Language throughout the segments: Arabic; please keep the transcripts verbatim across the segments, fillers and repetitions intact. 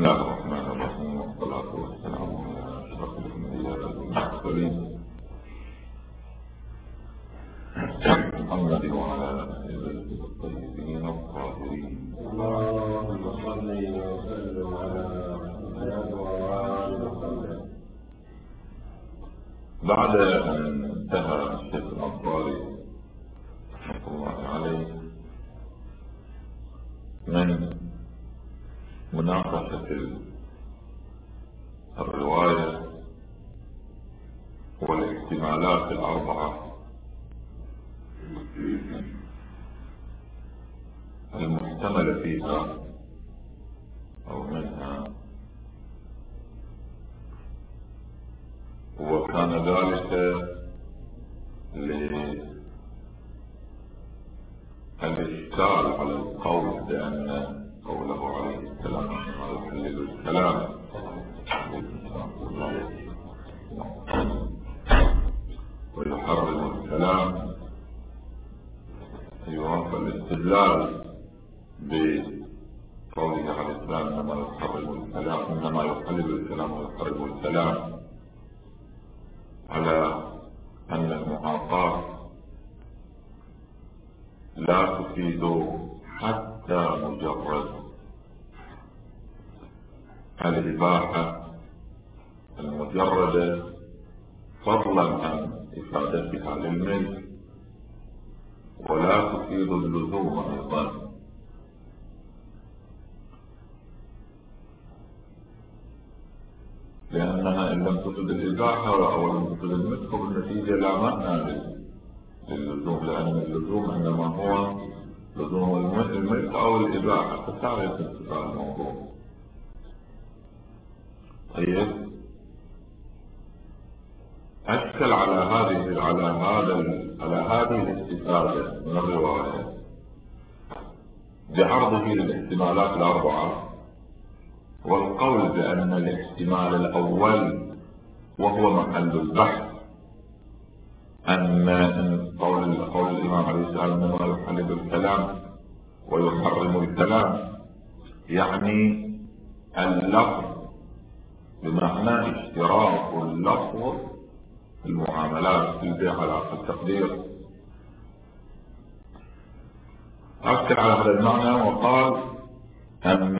الله الرحمن الرحيم، والصلاة والسلام على أشرف الأنبياء والمرسلين محمد وعلى آله الطيبين الطاهرين. اللهم صل وسلم على محمد وآل محمد. بعد أن انتهى الشيخ الأنصاري رحمة الله عليه من مناقشة الرواية والاحتمالات الأربعة المحتملة فيها أو منها، وكان ذلك للإشكال على القول بأن قوله عليه السلام يحلل الكلام ويحرم الكلام، يوافق الاستدلال بقوله عليه السلام انما يحرم الكلام انما يحلل الكلام ويحرم الكلام على ان المعاطاة لا تفيد حتى مجرد الإباحة المجردة، فضلا عن إفادتها للملك، ولا تفيد اللزوم أيضا، لأنها إن لم تفيد الإباحة أو لم تفيد الملك بالنتيجة لا معنى للزوم، لأن اللزوم إنما هو لزوم الملك أو الإباحة، فتعرف انتفاع الموضوع. طيب، أشكل على هذه على هذا على هذه الاستفادة من الرواية بعرضه للاحتمالات الأربعة، والقول بأن الاحتمال الأول وهو محل البحث أن قول قول الإمام عليه السلام إنما يحلل الكلام ويحرم الكلام، يعني اللفظ بمعنى اشتراك اللفظ في المعاملات في البيع على التقدير. أكد على هذا المعنى وقال أن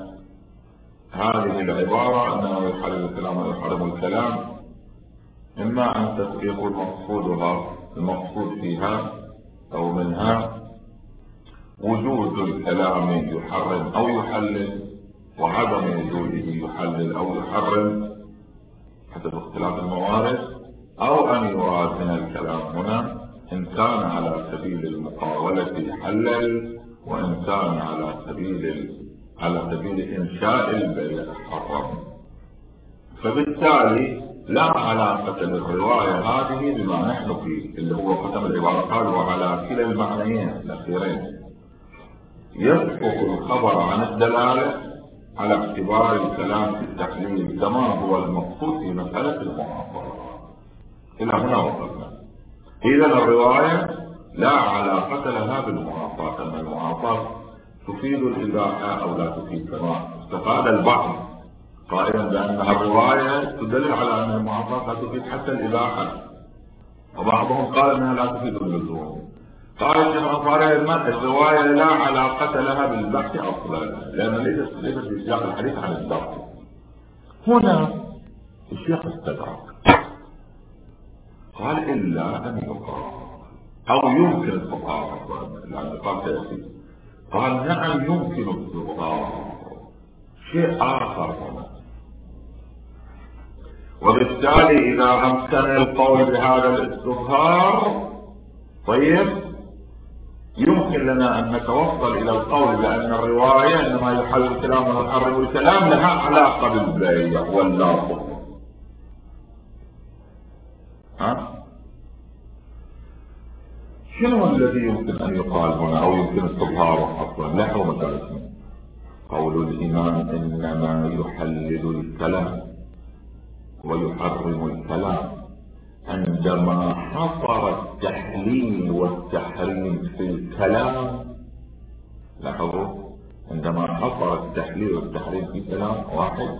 هذه العبارة أنه يحلل الكلام ويحرم الكلام إما أن يكون مقصودها المقصود فيها أو منها وجود الكلام يحرم أو يحلل، وعدم وجوده يحلل أو يحرم حسب اختلاف الموارد، أو أن يراد من الكلام هنا إن كان على سبيل المقاولة يحلل، وإن كان على سبيل على سبيل إنشاء البيع حرم. فبالتالي لا علاقة للرواية هذه بما نحن فيه اللي هو ختم العبارة، قال وعلى كلا المعنيين الأخيرين يسقط الخبر عن الدلالة على اعتبار الكلام في التحليل كما هو المقصود في مسألة المعاصرة. إلى هنا وصلنا. إذا الرواية لا علاقة لها بالمعاصرة، أن المعاصرة تفيد الإباحة أو لا تفيد، كما استفاد البعض قائلا بأنها الرواية تدل على أن المعاصرة لا تفيد حتى الإباحة، وبعضهم قال أنها لا تفيد اللزوم. قال الشيخ الأنصاري الرواية لا علاقة لها بالبحث أصلا، لأن ليست ليست في سياق الحديث عن البحث. هنا الشيخ استدرك قال إلا أن يقال أو يمكن التطهر، لأن قال تأتي قال نعم يمكن التطهر شيء آخر هنا، وبالتالي إذا أمكن القول بهذا الاستظهار طيب يمكن لنا أن نتوصل إلى القول بأن الرواية إنما يحل الكلام ويحرم الكلام لها علاقة بالبيع واللفظ. ها؟ شنو الذي يمكن أن يقال هنا أو يمكن استظهاره أصلا؟ لاحظوا مسألتنا. قول الإمام إنما يحلل الكلام ويحرم الكلام عندما حصر التحليل والتحريم في الكلام، لاحظوا عندما حصر التحليل والتحريم في كلام واحد،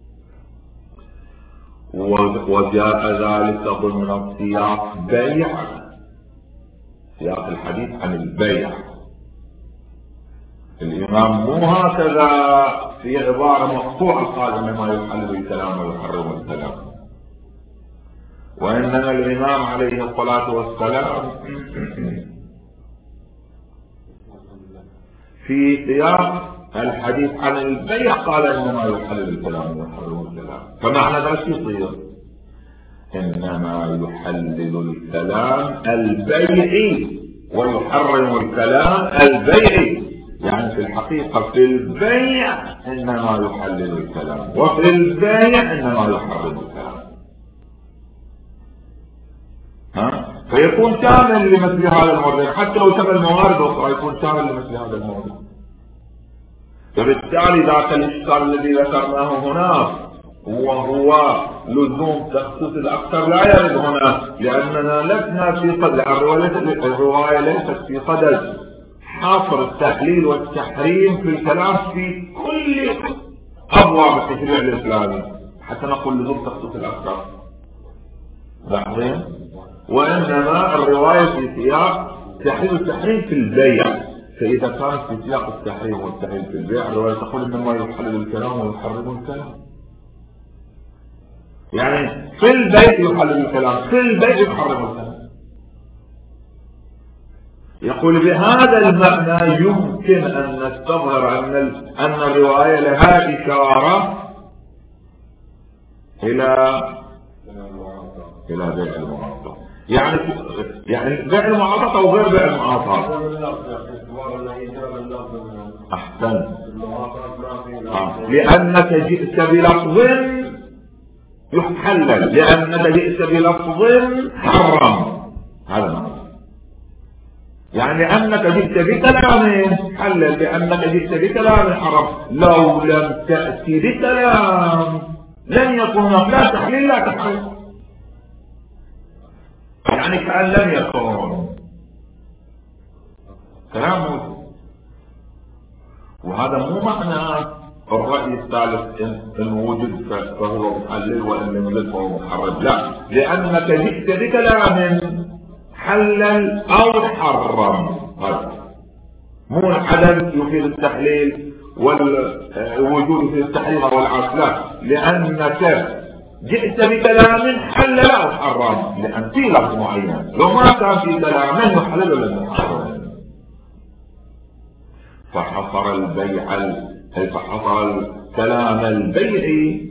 وجاء ذلك ضمن السياق بيع، سياق الحديث عن البيع. الإمام مو هكذا في عبارة مقطوعة قال إنما يحلل الكلام ويحرم الكلام، وإنما الإمام عليه الصلاة والسلام في سياق الحديث عن البيع قال إنما يحلل الكلام ويحرم الكلام. فمعنى ذلك يصير إنما يحلل الكلام البيعي ويحرم الكلام البيعي، يعني في الحقيقة في البيع إنما يحلل الكلام وفي البيع إنما يحرم الكلام. ها؟ فيكون شامل لمثل هذا المورد، حتى لو شمل موارد أخرى يكون شامل لمثل هذا المورد. فبالتالي ذاك الإشكال الذي ذكرناه هناك وهو لزوم تخصيص الأكثر لا يرد هنا، لأننا لسنا في صدد الرواية ليست في صدد حصر التحليل والتحريم في الكلام في كل أبواب التشريع الإسلامي حتى نقول لزوم تخصيص الأكثر، لاحظين؟ وإنما الرواية في سياق تحليل والتحريم في البيع. فإذا كانت في سياق التحريم والتحليل في البيع الرواية تقول إنما يحلل الكلام ويحرم الكلام، يعني في البيت يحلل الكلام في البيت يحرم الكلام. يقول بهذا المعنى يمكن أن نستظهر أن أن الرواية لها إشارة إلى إلى بيع المعاطاة، يعني يعني بيع المعاطاة أو غير بيع المعاطاة. أحسن، آه. لأنك جئت بلفظ يحلل، لأنك جئت بلفظ حرم، هذا معنى. يعني أنك جئت بكلام حلل لأنك جئت بكلام حرم. لو لم تأتي بكلام لن يكون لا تحليل لا تحريم، يعني كأن لم يكن كلام موجود. وهذا مو معنى الرأي الثالث إن وجد فهو محلل وإن لم يوجد فهو محرم، لا، لأنك جئت بكلام حلل أو حرم، هذا مو العدم يفيد التحليل والوجود يفيد التحريم أو العكس، لا، لأنك جئت بكلام حلل أو حرم، لأن في لفظ معين لو ما كان في كلام من يحلل ولا يحرم. فحصر البيع فحصر الكلام البيعي،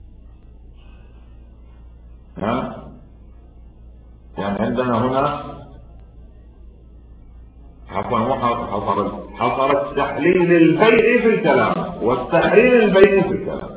ها، يعني عندنا هنا حصر حصر حصر التحليل البيعي في الكلام والتحريم البيعي في الكلام.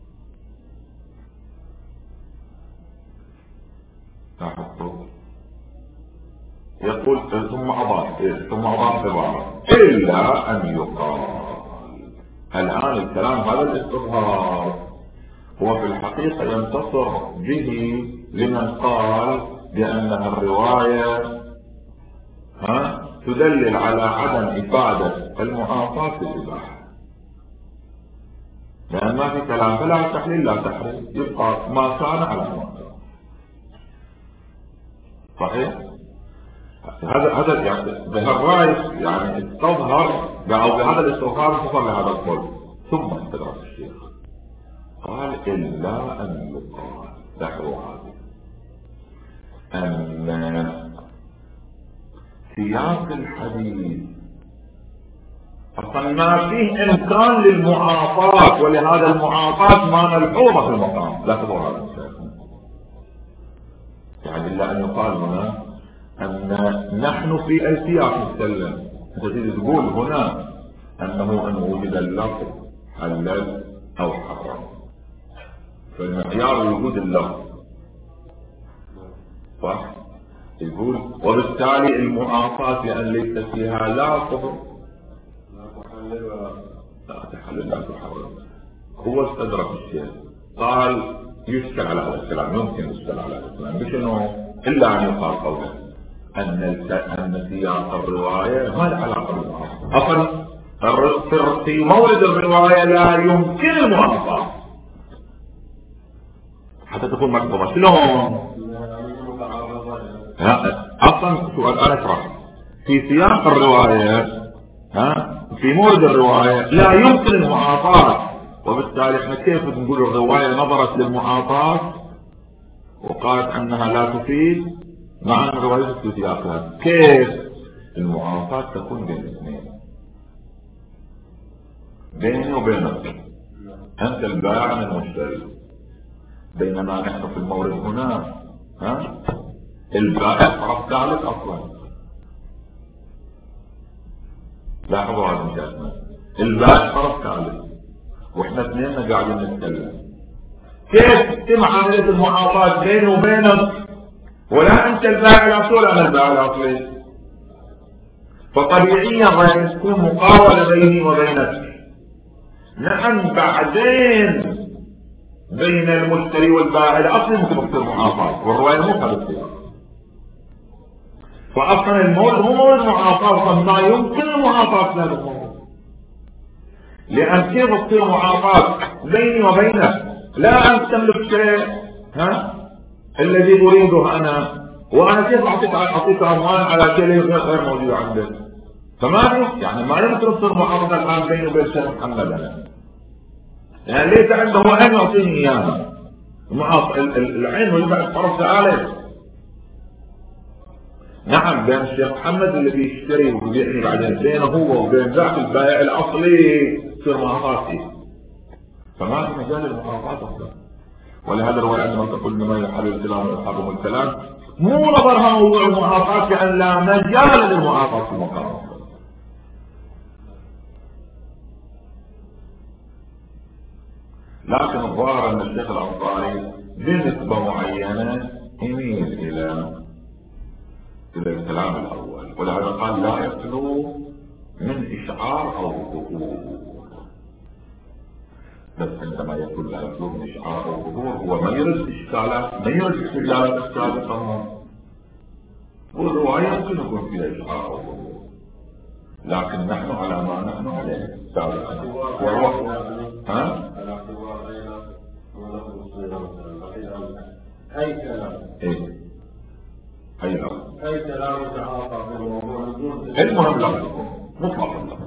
يقول ثم أضاف ثم أضاف عبارة إلا أن يقال. الآن الكلام هذا الاستظهار هو في الحقيقة ينتصر به لمن قال بأنها الرواية ها تدلل على عدم إفادة المعاطاة في الإباحة، لأن ما في كلام فلا تحليل لا تحريم، يبقى ما كان على ما كان. صحيح؟ هذا هذا يعني بهالرأي يعني استظهر أو بهذا الاستظهار انتصر لهذا القول. ثم استدرك الشيخ قال إلا أن يقال ذكروا هذه أن سياق الحديث أصلا ما فيه إمكان للمعاطاة، ولهذا المعاطاة ما ملحوظة في المقام. لا تقول هذا الشيء، يعني إلا أن يقال هنا أن نحن في السياق نتكلم، تريد تقول هنا أنه إن وجد اللفظ حلل أو حرم، فالمعيار وجود اللفظ صح؟ يقول وبالتالي المعاطاة لأن ليس فيها لفظ لا تحلل لا تحرم. هو استدرك الشيء قال يشكل على هذا الكلام، يمكن يشكل على هذا الكلام، مش إنه إلا أن يقال قوله أن أن سياق الرواية ما له علاقة بالمعاصي. أصلا في مورد الرواية لا يمكن المعاطاة حتى تكون مكتوبة. شلون؟ اصلا سؤال انا اشرح في سياق الرواية، ها في مورد الرواية لا يمكن المعاطاة، وبالتالي احنا كيف نقول الرواية نظرت للمعاطاة وقالت انها لا تفيد مع ان الرواية في سياقها؟ كيف المعاطاة تكون بين الاثنين، بيني وبينك، انت البائع من المشتري، بينما نحن في المورد هنا ها البائع طرف ثالث اصلا. لاحظوا هذا المثال، البائع طرف ثالث واحنا اثنين قاعدين نتكلم. كيف تتم عملية المعاطاة بيني وبينك ولا انت البائع الاصلي ولا انا البائع الاصلي؟ فطبيعيا راح تكون مقاولة بيني وبينك. نعم بعدين بين المشتري والبائع الاصلي ممكن تصير معاطاة، والرواية مو هذا السياق. فاصلا المورد هو مورد معاطاة، ما يمكن المعاطاة في هذا الموضوع، لان كيف تصير معاطاة بيني وبينك؟ لا انت تملك شيء ها الذي اريده انا، وانا كيف اعطيك اعطيك اموال على شيء غير موجود عندك؟ فما يعني ما يمكن تصير معاطاة الان بيني وبين الشيخ محمد انا، يعني ليس عنده هو ان يعطيني اياها. العين ويبقى الطرف تعالى. نعم بين الشيخ محمد اللي بيشتري وبيبيعني بعدين بينه هو وبين ذاك البائع الاصلي تصير معاطاة فيه، فما في مجال للمعاطاة اصلا. ولهذا الرواية عندما تقول انما يحل الكلام ويحرم الكلام مو نظرها موضوع المعاطاة كأن لا مجال للمعاطاة في المقام. لكن الظاهر ان الشيخ الانصاري بنسبة معينة يميل الى الى الكلام الاول، ولهذا قال لا يخلو من اشعار او ظهور. بس عندما يقول لا يخلو من اشعار او ظهور هو ما يرد اشكالات، ما يرد استدلالات السابقة، والرواية يمكن يكون فيها اشعار او ظهور، لكن نحن على ما نحن عليه سابقا. وهو ها أي كلام إيه؟ أي كلام أي كلام يتعاطى في الموضوع المهم لا يكون مطلقا،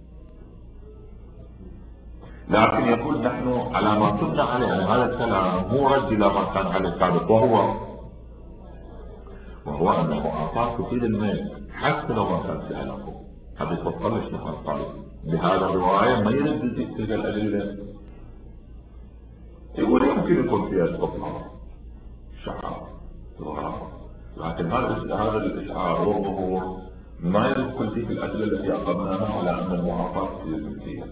لكن يقول نحن على ما كنا عليه. يعني هذا الكلام مو رد إلى ما كان عليه السابق، وهو وهو أن المعاطاة تفيد المال حتى لو ما كان سأله. هذا يفضل الشيخ الطالب بهذا الرواية ما يرد تلك الأدلة، يقول يمكن يكون فيها استطلاع شعار ظهر، لكن هذا الإشعار والظهور ما يرد كل تلك الأدلة التي أخذناها على أن المعاطاة فيها.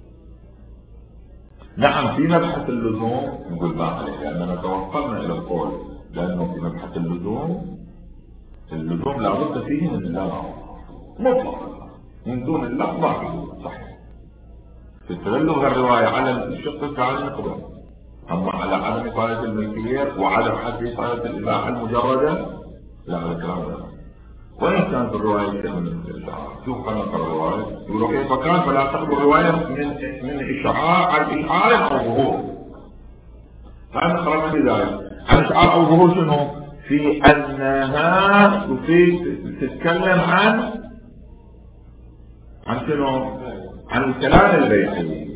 نعم في مبحث اللزوم نقول ما عليه، لأننا توصلنا إلى القول لأنه في مبحث اللزوم اللزوم لابد فيه من الله مطلقا، من دون الله ما فيه صحيح. في تبلغ الرواية على الشق الثاني نقبل، أما على عدم إقالة الملكية وعدم حد إقالة الإباحة المجردة لا، هذا كلام غير. وإن كانت الرواية من الإشعار، شوف خلق الرواية يقولوا كيف كان فلا تقبل الرواية من من إشعار عن إشعار أو ظهور. فأنا خرجنا في ذلك عن إشعار أو ظهور شنو؟ في أنها تفيد تتكلم عن عن شنو؟ عن الكلام البيعي.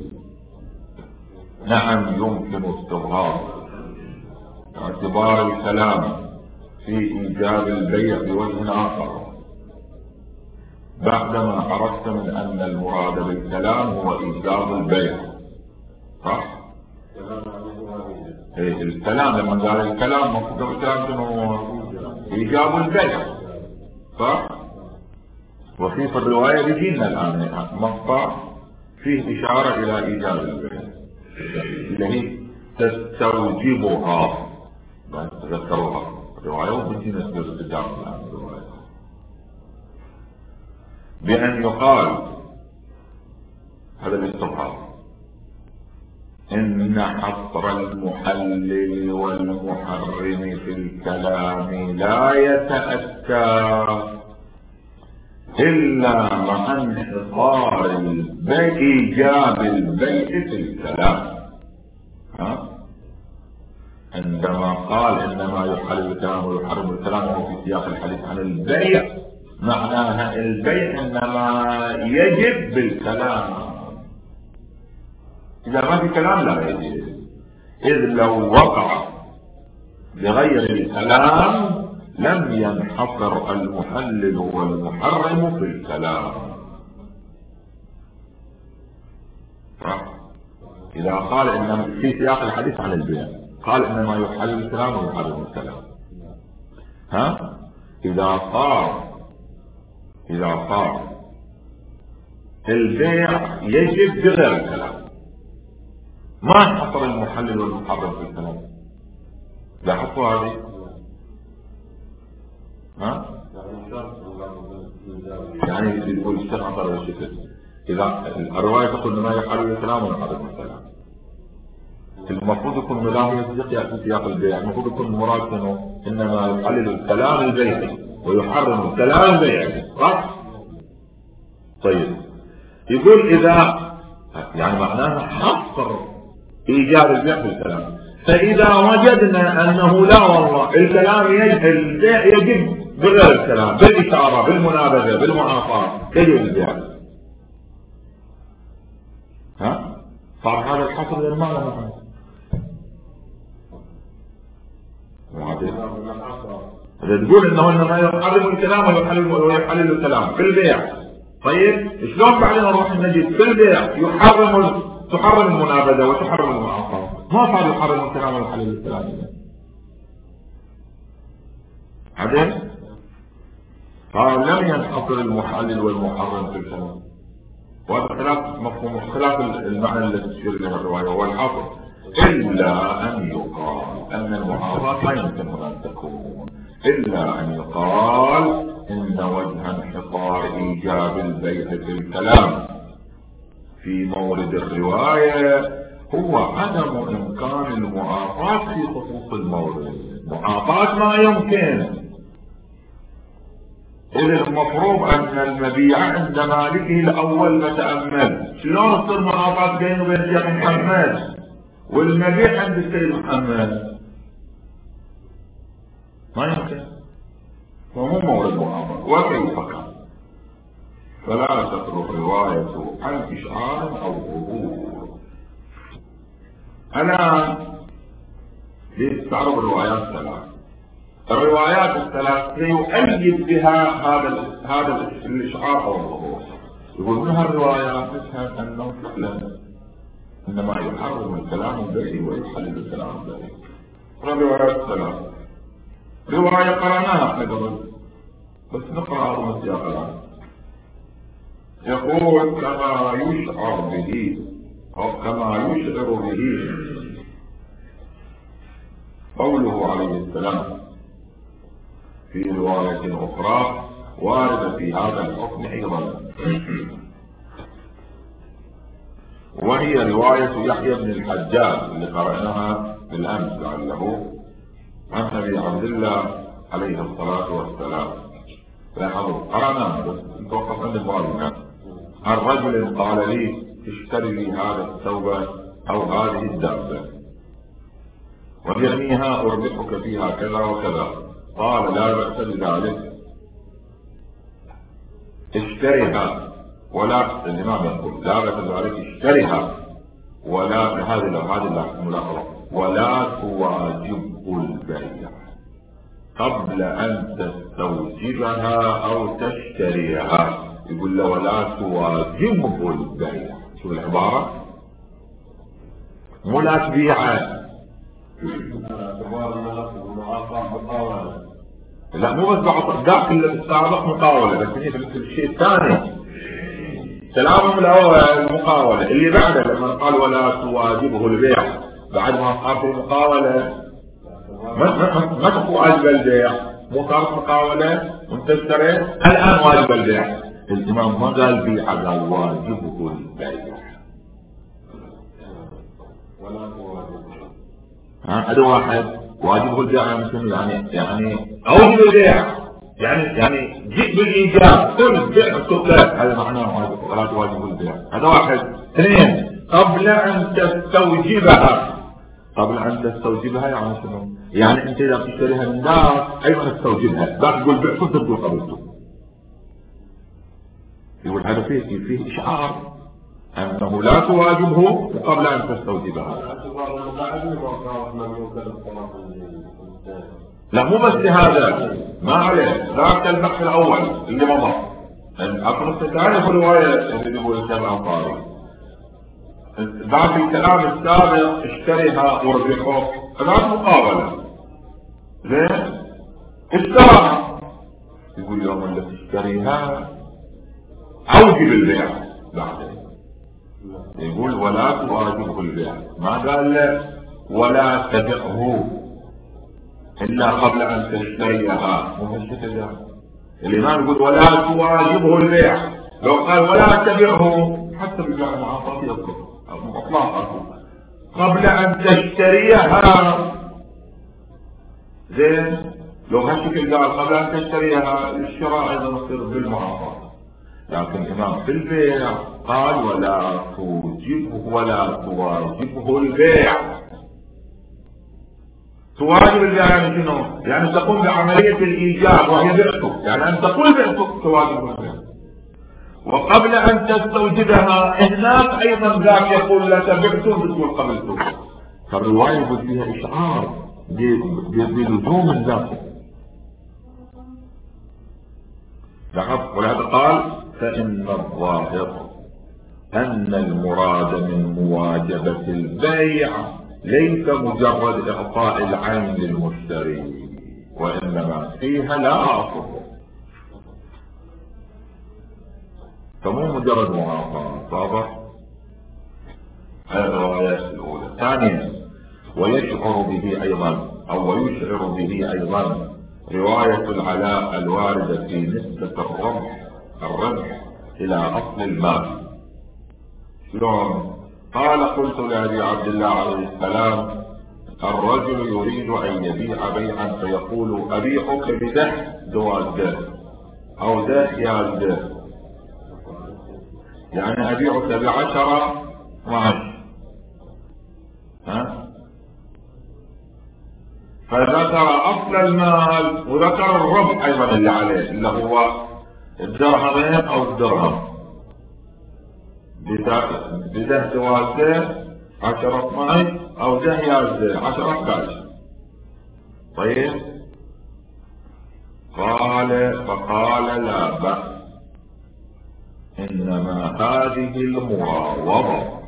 نعم يمكن استظهار اعتبار الكلام في إيجاب البيع بوجه آخر بعدما عرفت من أن المراد بالكلام هو إيجاب البيع، صح؟ إيه الكلام لما قال الكلام مقصود الكلام شنو؟ إيجاب البيع، صح؟ وفي في الرواية بيجينا الآن مقطع فيه إشارة إلى إيجاب البيع اللي هي تستوجبها، تذكروها الرواية وبنتين اسمه استدام الآن الرواية بأن يقال هذا الاستظهار إن حصر المحلل والمحرم في الكلام لا يتأتى إلا مع انحصار البيع إيجاب البيع في الكلام. ها؟ عندما قال إنما يحل الكلام ويحرم الكلام وهو في سياق الحديث عن البيع، معناها البيع إنما يجب بالكلام، إذا ما في كلام لا يجب. إذ لو وقع بغير الكلام لم ينحصر المحلل والمحرم في الكلام. إذا قال إنما في سياق الحديث عن البيع قال إنما يحل الكلام ويحرم الكلام، ها؟ إذا صار إذا صار البيع يجب بغير الكلام ما انحصر المحلل والمحرم في الكلام. لاحظتوا هذه؟ ها؟ يعني يقول الشيخ عطر الشكل إذا الرواية تقول إنما يحل الكلام ويحرم الكلام، المفروض يكون ملامي في سياق البيع، المفروض يكون مراد انه انما يحلل الكلام البيعي ويحرم الكلام البيعي، صح؟ طيب يقول اذا يعني معناها حصر ايجاب البيع في الكلام، فاذا وجدنا انه لا والله الكلام يجب البيع يجب بغير الكلام، بالاشاره بالمنابذه بالمعاصاه يجب البيع، ها؟ صار هذا الحصر غير معنى إذا تقول إنه إنما يحرم الكلام ويحلل ويحلل الكلام في البيع. طيب شلون بعدين نروح نجد في البيع يحرم تحرم المنابذة وتحرم المعاصرة، ما صار يحرم الكلام ويحلل الكلام بعدين؟ قال لم ينحصر المحلل والمحرم في الكلام، وهذا خلاف مفهوم خلاف المعنى الذي تشير إليه الرواية، وهو الحصر إلا أن يقال أن المعارضات لا يمكن أن تكون، إلا أن يقال إن وجه انحصار إيجاب البيع في الكلام في مورد الرواية هو عدم إمكان المعاطاة في خصوص المورد، معاطاة ما يمكن، إذ المفروض أن المبيع عند مالكه الأول متأمل، شلون تصير معاطاة بينه وبين الشيخ محمد والمبيع عند السيد محمد؟ ما يمكن، ومو مورد معاطاة وكيف كان، فلا تخلو الرواية عن إشعار أو ظهور. الآن لتستعرض الروايات الثلاث، الروايات الثلاث يؤيد بها هذا هذا الإشعار أو الظهور. يقول منها الروايات تشهد أنه فعلا إنما يحرم الكلام البيعي ويحلل الكلام البيعي. الروايات الثلاث رواية قرأناها احنا قبل بس نقرأ من السياق الآن. يقول كما يشعر به أو كما يشعر به قوله عليه السلام في رواية أخرى واردة في هذا الحكم أيضا، وهي رواية يحيى بن الحجاج اللي قرأناها بالأمس لعله عن أبي عبد الله عليه الصلاة والسلام. لاحظوا قرأناها بس نتوقف عند البعض. عن رجل قال لي اشتري لي هذا الثوب أو هذه الدابة وبيعنيها أربحك فيها كذا وكذا. قال لا بأس بذلك، اشتريها ولا الإمام يقول لا بأس بذلك اشتريها ولا هذه هذه الملاحظة ولا تواجب البيع قبل أن تستوجبها أو تشتريها. يقول له ولا تواجب البيع، شوف العبارة، مو لا تبيعها، لا مو بس بعض داخل السابق مقاولة، بس هي في الشيء الثاني كلامهم الاول المقاولة اللي بعده لما قال ولا تواجبه البيع بعد ما صار في المقاولة ما ما ما تكون واجب البيع، مو صارت مقاولة وانت اشتريت الان واجب البيع. الامام ما قال بيع، قال واجبه البيع. ها هذا واحد واجبه البيع يعني يعني يعني اوجب البيع يعني يعني جئ بالايجاب كل بيع السكر، هذا معناه ولا تواجب البيع. هذا واحد. اثنين، قبل ان تستوجبها. قبل ان تستوجبها يعني شنو؟ يعني انت اذا بتشتريها من الناس ايضا تستوجبها، لا تقول بعته تقول قبلته. يقول هذا فيه فيه اشعار انه لا تواجبه قبل ان تستوجبها. لا مو بس هذا، ما عليه، ذاك البحث الاول اللي مضى. النص الثاني في الروايه اللي يقول الشيخ الانصاري بعد الكلام السابق اشتريها وربحه، هذا مقابله. زين؟ اشتراها، يقول يوم اللي تشتريها اوجب البيع بعدين. يقول ولا تواجبه البيع، ما قال له ولا تبعه الا قبل ان تشتريها. مو هالشكل. الامام يقول ولا تواجبه البيع، لو قال ولا تبعه حتى بالبيع المعاصر يذكر اطلاقا قبل ان تشتريها. زين؟ لو هالشكل قال قبل ان تشتريها الشراء ايضا يصير بالمعاصر، لكن الامام في البيع قال ولا توجبه ولا تواجبه البيع. تواجب البيع يعني شنو؟ يعني تقوم بعملية الايجاب وهي بعته، يعني ان تقول بعته تواجب البيع. وقبل ان تستوجبها هناك ايضا ذاك يقول لا تبعته بتقول قبلته. فالرواية يقول فيها اشعار بلزوم ذاته. لاحظ؟ ولهذا قال فإن الظاهر أن المراد من مواجبة البيع ليس مجرد إعطاء العين للمشتري، وإنما فيها لا أصل، فمو مجرد معاصرة. واضح؟ هذه الرواية الأولى. ثانيا، ويشعر به أيضا أو ويشعر به أيضا رواية العلاء الواردة في نسبة الربح الربح إلى أصل المال. شلون؟ قال قلت لأبي عبد الله عليه السلام الرجل يريد أن يبيع بيعا فيقول أبيعك بده دوال ده أو ده يال ده، يعني أبيعك بعشرة معش. ها؟ فذكر أصل المال وذكر الربح أيضا اللي عليه اللي هو الدرهمين أو الدرهم بده دواسة عشرة معش أو ده يال عشرة كاش. طيب قال فقال لا بأس، إنما هذه المراوضة،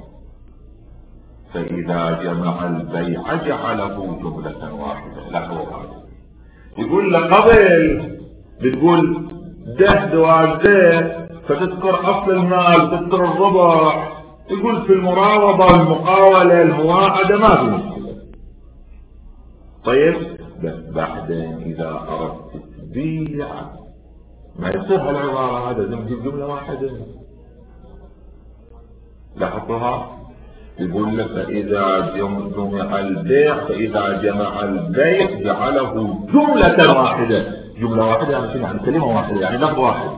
فإذا جمع البيع جعله جملة واحدة. لا هو هذا يقول لقبل بتقول ده دوال ده فتذكر أصل المال تذكر الربح، يقول في المراوضة المقاولة المواعدة ما في مشكلة. طيب بس بعدين إذا أردت تبيع ما يصير هالعبارة هذا نجيب جملة واحدة. لاحظوها؟ يقول لك فإذا جمع البيع فإذا جمع البيع جعله جملة واحدة. جملة واحدة يعني شنو؟ يعني كلمة واحدة، يعني لفظ واحد.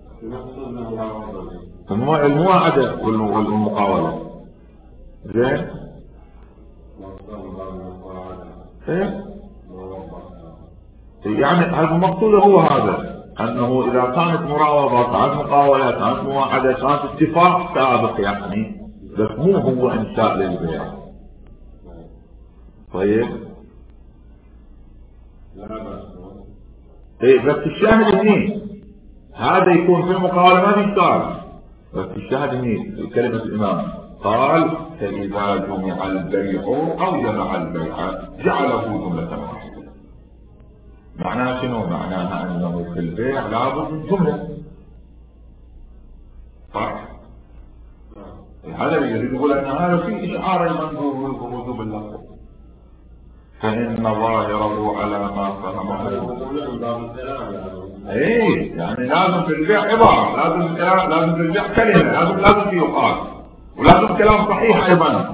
المواعدة والمقاولة. زين؟ ايه؟ يعني هذا المقصود هو هذا، انه اذا كانت مراوضة كانت مقاولة كانت مواعدة كانت اتفاق سابق يعني، بس مو هو انشاء للبيع. طيب ايه بس الشاهد هني هذا يكون في المقاولة ما في اشكال، بس الشاهد هني كلمة الامام قال فاذا جمع البيع او جمع البيع جعله جملة واحدة. معناها شنو؟ معناها انه في البيع لابد من جملة. صح؟ هذا يريد يقول ان هذا في اشعار المنظور وجوب اللفظ، فان ظاهره على ما فهمه. ايه يعني لازم في البيع عباره، لازم كلام، لازم في البيع كلمه، لازم لازم فيه يقال، ولازم كلام صحيح ايضا.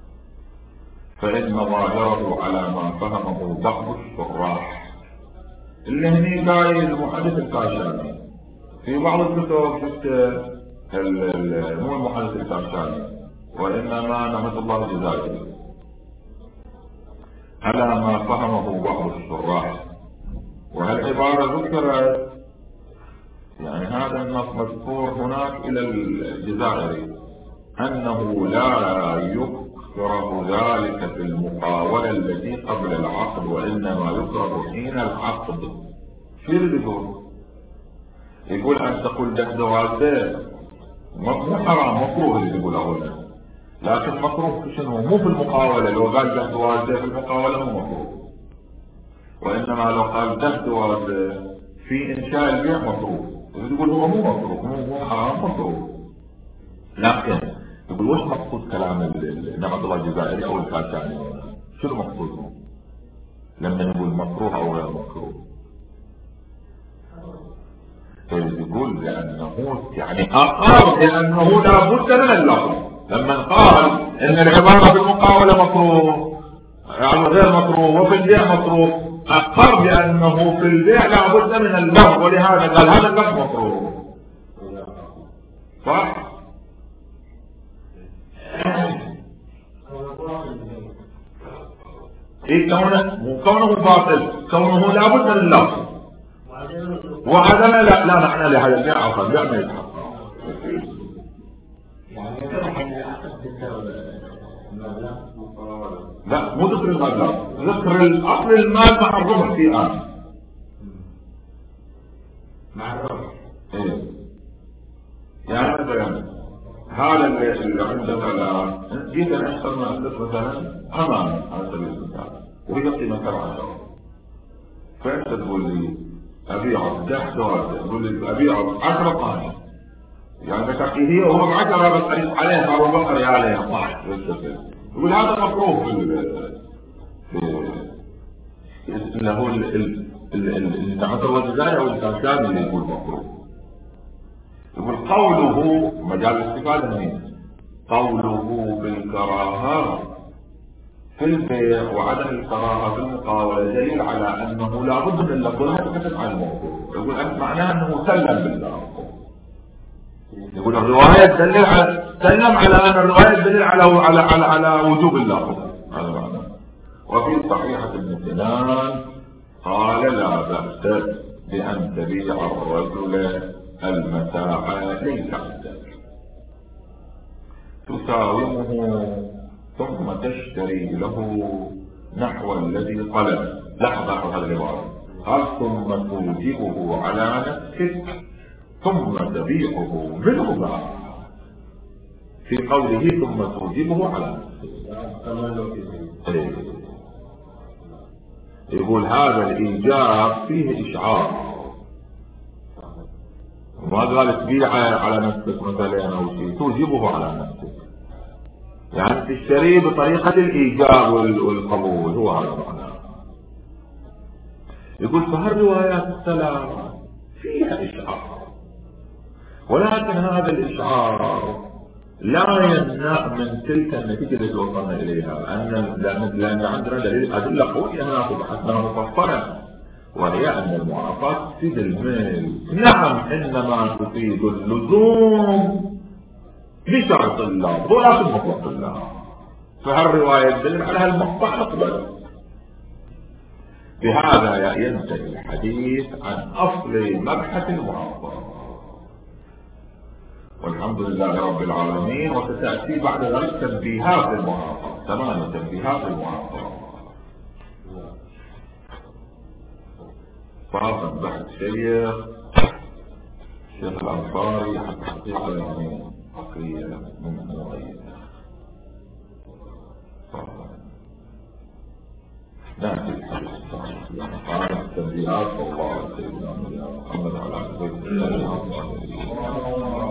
فان ظاهره على ما فهمه بعض الشراح اللي هني قايل المحدث الكاشاني في بعض الكتب شفت مو المحدث الكاشاني وإنما نعمة الله الجزائري على ما فهمه بعض الشراح، وهالعبارة ذكرت يعني هذا النص مذكور هناك إلى الجزائري أنه لا يكره ذلك في المقاولة التي قبل العقد وإنما يكره حين العقد. شو اللي يقول؟ يقول أن تقول ده زواج مو حرام مكروه اللي يقوله هنا، لكن مكروه في شنو؟ مو في المقاولة. لو قال ده زواج في المقاولة مو مكروه، وإنما لو قال ده زواج في إنشاء البيع مكروه. يقول هو مو مكروه مو حرام مكروه، لكن يقول وش مقصود كلام نعمة الله الجزائري او الكاشاني؟ شنو مقصوده لما نقول مكروه او غير مكروه؟ يقول لانه يعني اقر لانه لابد من اللفظ. لما قال ان العبارة في المقاولة مكروه يعني غير مكروه وفي البيع مكروه، اقر بانه في البيع لابد من اللفظ، ولهذا قال هذا اللفظ مكروه. صح؟ إيه كونه كونه باطل، كونه لابد من اللفظ وعدم لا لا معنى لهذا البيع او البيع ما يتحقق. لا مو ذكر المبلغ، ذكر الاصل المال مع الربح في آن مع الربح. ايه يعني مثلا هذا اللي عندنا الان جيت انا اشتري مؤسسه مثلا امانه على سبيل المثال وهي قيمتها عشرة، فانت تقول لي ابيعها تحت واحد، تقول لي ابيعها عشرة اثناشر، يعني ذكرت هي وهو بعشرة بس اريد عليها ابو بكر يا عليها اثناشر، يقول هذا مكروه في اللي هو النعمة الله الجزائري او الكاشاني اللي يقول مكروه. يقول قوله مجال الاستفادة منه قوله بالكراهة في البيع وعدم الكراهة في المقاولة دليل على انه لا بد من اللفظ تكتب عن الموضوع. يقول انت معناه انه سلم بالله. يقول الرواية تدل على سلم على ان الرواية تدل على على على على وجوب اللفظ. هذا معناه. وفي صحيحة ابن سنان قال لا بأس بأن تبيع الرجل المتاع ليس عندك تساومه ثم تشتري له نحو الذي طلب. لحظة هذا العبارة قال ثم توجبه على نفسك ثم تبيعه بالربا، في قوله ثم توجبه على نفسك. يقول هذا الإيجاب فيه إشعار، ما قال تبيعه على نفسك مثلا او شيء، توجبه على نفسك يعني تشتريه بطريقة الإيجاب والقبول. هو هذا معناه. يقول فهالروايات الثلاث فيها إشعار، ولكن هذا الإشعار لا يمنع من تلك النتيجة التي وصلنا إليها، أن لأن عندنا دليل أدلة قوية هناك وبحثناها مفصلا، وهي أن المعافاة تفيد المال. نعم إنما تفيد اللزوم بشرط الله ولكن مطلق الله، فهالرواية تدل على المقطع نقبل. بهذا ينتهي الحديث عن أصل مبحث المعافاة، والحمد لله رب العالمين. وستأتي بعد ذلك تنبيهات المعافاة، ثمانية تنبيهات المعافاة. فاصل بحث شيخ الشيخ الأنصاري حتى حقيقة يعني عقلية من مغيرة. نأتي الحديث يعني قال التنبيهات والله سيدنا محمد على بيت الله